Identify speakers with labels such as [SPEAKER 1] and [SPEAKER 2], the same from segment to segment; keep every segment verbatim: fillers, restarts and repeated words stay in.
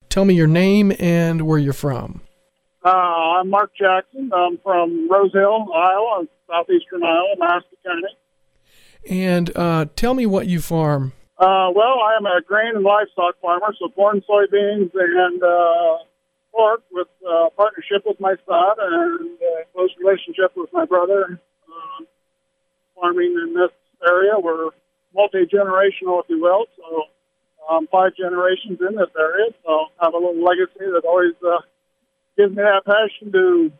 [SPEAKER 1] tell me your name and where you're from.
[SPEAKER 2] Uh, I'm Mark Jackson. I'm from Rose Hill, Iowa, southeastern Iowa, Mahaska County.
[SPEAKER 1] And uh, tell me what you farm.
[SPEAKER 2] Uh, well, I am a grain and livestock farmer, so corn, soybeans, and uh, pork with uh, partnership with my son and uh, close relationship with my brother. Uh, farming in this area, we're multi-generational, if you will, so um, five generations in this area, so I have a little legacy that always uh, gives me that passion to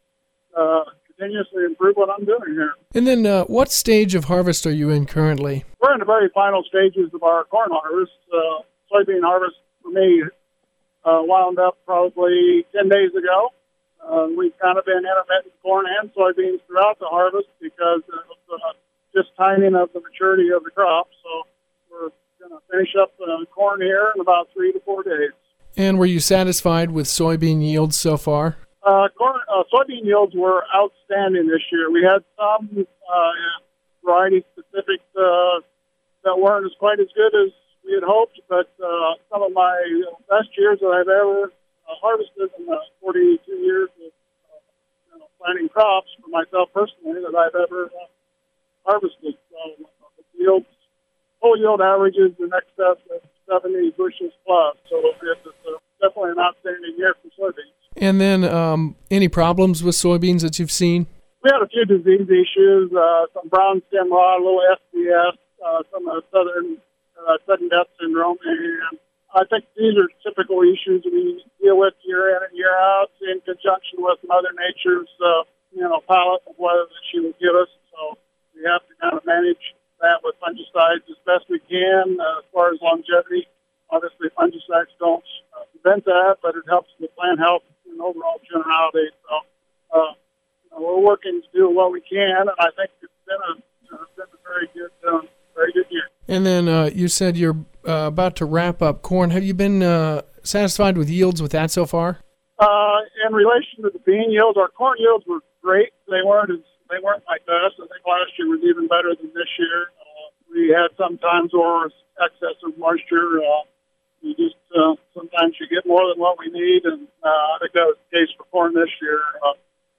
[SPEAKER 2] uh, continuously improve what I'm doing here.
[SPEAKER 1] And then uh, what stage of harvest are you in currently?
[SPEAKER 2] We're in the very final stages of our corn harvest. Uh, soybean harvest for me uh, wound up probably ten days ago. Uh, we've kind of been intermittent corn and soybeans throughout the harvest because of uh, just timing of the maturity of the crop. So we're going to finish up uh, corn here in about three to four days.
[SPEAKER 1] And were you satisfied with soybean yields so far?
[SPEAKER 2] Uh, corn, uh, soybean yields were outstanding this year. We had some uh, variety-specific uh, that weren't as quite as good as we had hoped, but uh, some of my best years that I've ever uh, harvested in the forty-two years of uh, you know, planting crops for myself personally that I've ever uh, harvested. So uh, the yields, full yield averages in excess of seventy bushels plus. So it's uh, definitely an outstanding year for soybeans.
[SPEAKER 1] And then um, any problems with soybeans that you've seen?
[SPEAKER 2] We had a few disease issues, uh, some brown stem rot, a little S B S, uh, some uh, southern uh, sudden death syndrome, and I think these are typical issues we deal with year in and year out in conjunction with Mother Nature's, uh, you know, palette of weather that she will give us. So we have to kind of manage that with fungicides as best we can uh, as far as longevity. Obviously, fungicides don't uh, prevent that, but it helps with plant health and overall generality. So uh, you know, we're working to do what we can, and I think it's been a, uh, been a very good, um, very good year.
[SPEAKER 1] And then uh, you said you're uh, about to wrap up corn. Have you been uh, satisfied with yields with that so far?
[SPEAKER 2] Uh, in relation to the bean yields, our corn yields were great. They weren't as, they weren't like best. I think last year was even better than this year. Uh, we had some times where there was excessive moisture. Uh, you just uh, sometimes you get more than what we need, and uh, I think that was the case for corn this year. Uh,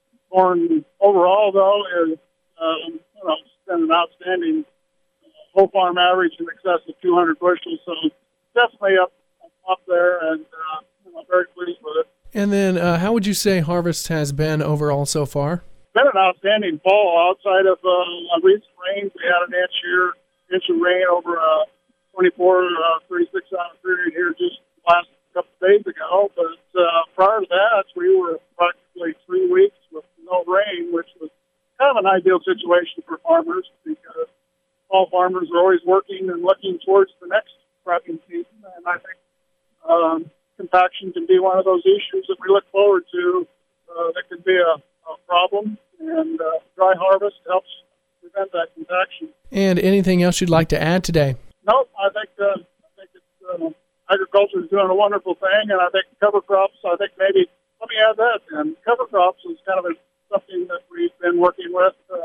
[SPEAKER 2] corn overall, though, is um, you know it's been an outstanding uh, whole farm average in excess of two hundred bushels. So definitely up up there, and uh, you know, very pleased with it.
[SPEAKER 1] And then, uh, how would you say harvest has been overall so far?
[SPEAKER 2] Been an outstanding fall. Outside of uh, a recent rains, we had an inch here, inch of rain over a twenty-four, uh, thirty-six hour period here just last couple of days ago. But uh, prior to that, we were practically three weeks with no rain, which was kind of an ideal situation for farmers because all farmers are always working and looking towards the next cropping season. And I think um, compaction can be one of those issues that we look forward to. Uh, that could be a, a problem, and uh, dry harvest helps prevent that compaction.
[SPEAKER 1] And anything else you'd like to add today?
[SPEAKER 2] Nope, I think uh, I think it's, uh, agriculture is doing a wonderful thing, and I think cover crops. I think maybe let me add that. And cover crops is kind of a, something that we've been working with, uh,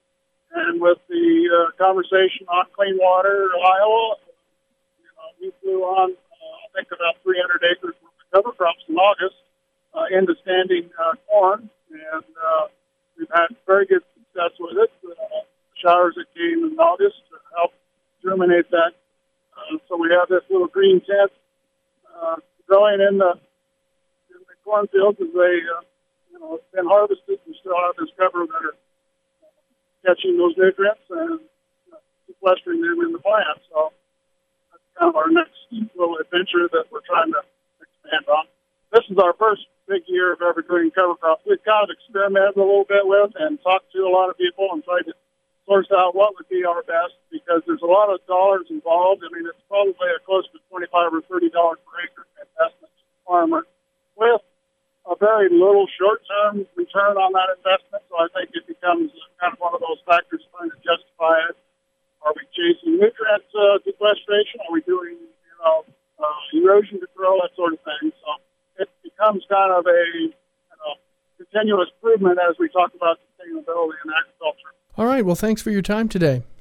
[SPEAKER 2] and with the uh, conversation on clean water, Iowa. You know, we flew on uh, I think about three hundred acres worth of cover crops in August uh, into standing uh, corn, and uh, we've had very good success with it. Uh, showers that came in August helped germinate that. Uh, so we have this little green tent uh, growing in the, in the cornfields as they, uh, you know, it's been harvested. We still have this cover that are catching those nutrients and uh, sequestering them in the plant. So that's kind of our next little adventure that we're trying to expand on. This is our first big year of evergreen cover crops. We've kind of experimented a little bit with and talked to a lot of people and tried to source out what would be our best because there's a lot of dollars involved. I mean, it's probably a close to twenty-five or thirty dollars per acre investment to the farmer with a very little short-term return on that investment. So I think it becomes kind of one of those factors trying to justify it. Are we chasing nutrient uh, sequestration? Are we doing, you know, uh, erosion control, that sort of thing? So it becomes kind of a you know, continuous improvement as we talk about sustainability in agriculture.
[SPEAKER 1] All right. Well, thanks for your time today.